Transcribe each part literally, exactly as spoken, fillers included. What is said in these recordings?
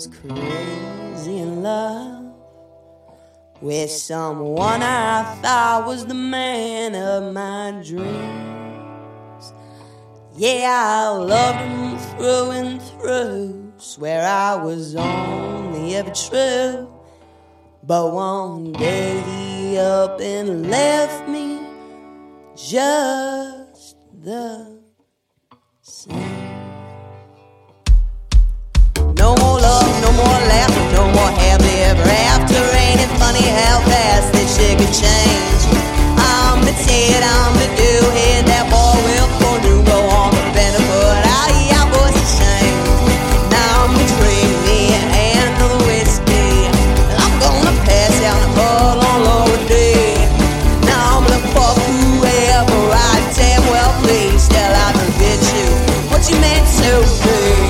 was crazy in love with someone I thought was the man of my dreams. Yeah, I loved him through and through, swear I was only ever true. But one day he up and left me just the same. No more love, no more laughter, no more happily ever after. Ain't it funny how fast this shit can change? I'm the Ted, I'm the do, hit that boy will for new, go on the benefit. Ah, yeah, boy's a shame. Now I'm between me and the whiskey, and I'm gonna pass out the bottle on lower D. Now I'm gonna fuck whoever I damn well please till I forget you, what you meant to be.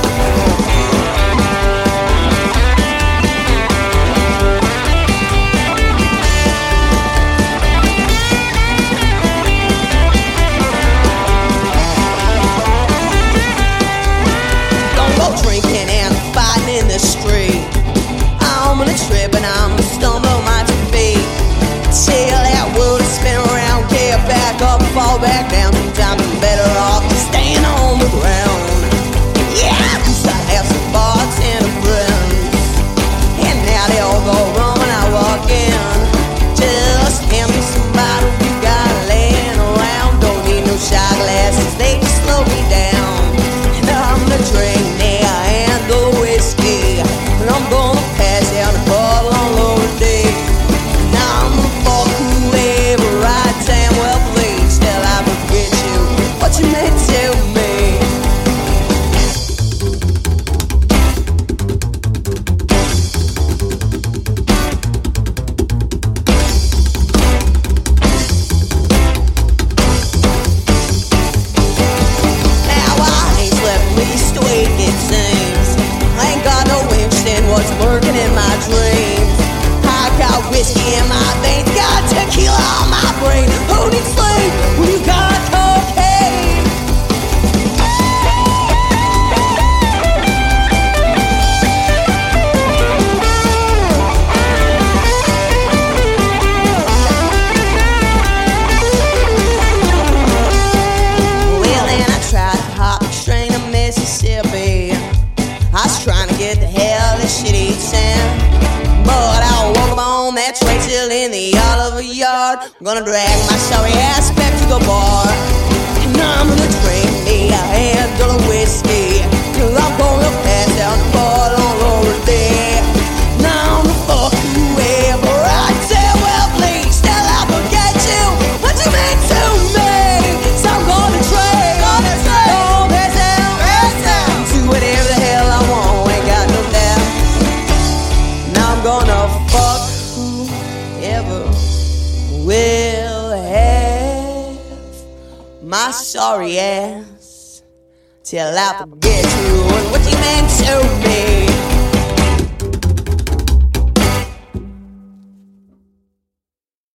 Drinking and fighting in the street, I'm on a trip and I'm gonna stumble on my two feet. Till that world is spin around, get back up, fall back down. Sometimes I'm better off just staying on the ground. Yeah, I used to have some bartender friends, and now they all go wrong when I walk in. Just hand me some bottles you got laying around. Don't need no shot glasses, they just slow me down. And I'm gonna drink and I'm gonna pass down the bottle on lower D. Now I'm gonna fuck whoever I damn well please till I forget you, what you meant to me. Now I ain't slept at least a week it seems. I ain't got no interest in what's lurking in my dreams. I got whiskey in my veins, got tequila on my brain. Who needs sleep when you got cocaine? Well, then I tried to hop the train to Mississippi. I was trying to get the hell this shit eats sand, but I woke up on that train till in the Oliver Yard. I'm gonna drag my sorry ass back to the bar, and I'm gonna drink me a handle of whiskey till I'm gonna pass out the bottle on lower D. Now I'm gonna fuck whoever I damn well please till I forget you, what you meant to me. So I'm gonna drink, gonna drink, gonna pass out, pass out, do whatever the hell I want, ain't got no doubt. Now I'm gonna fuck whoever will have my sorry ass till I forget you and what you meant to me.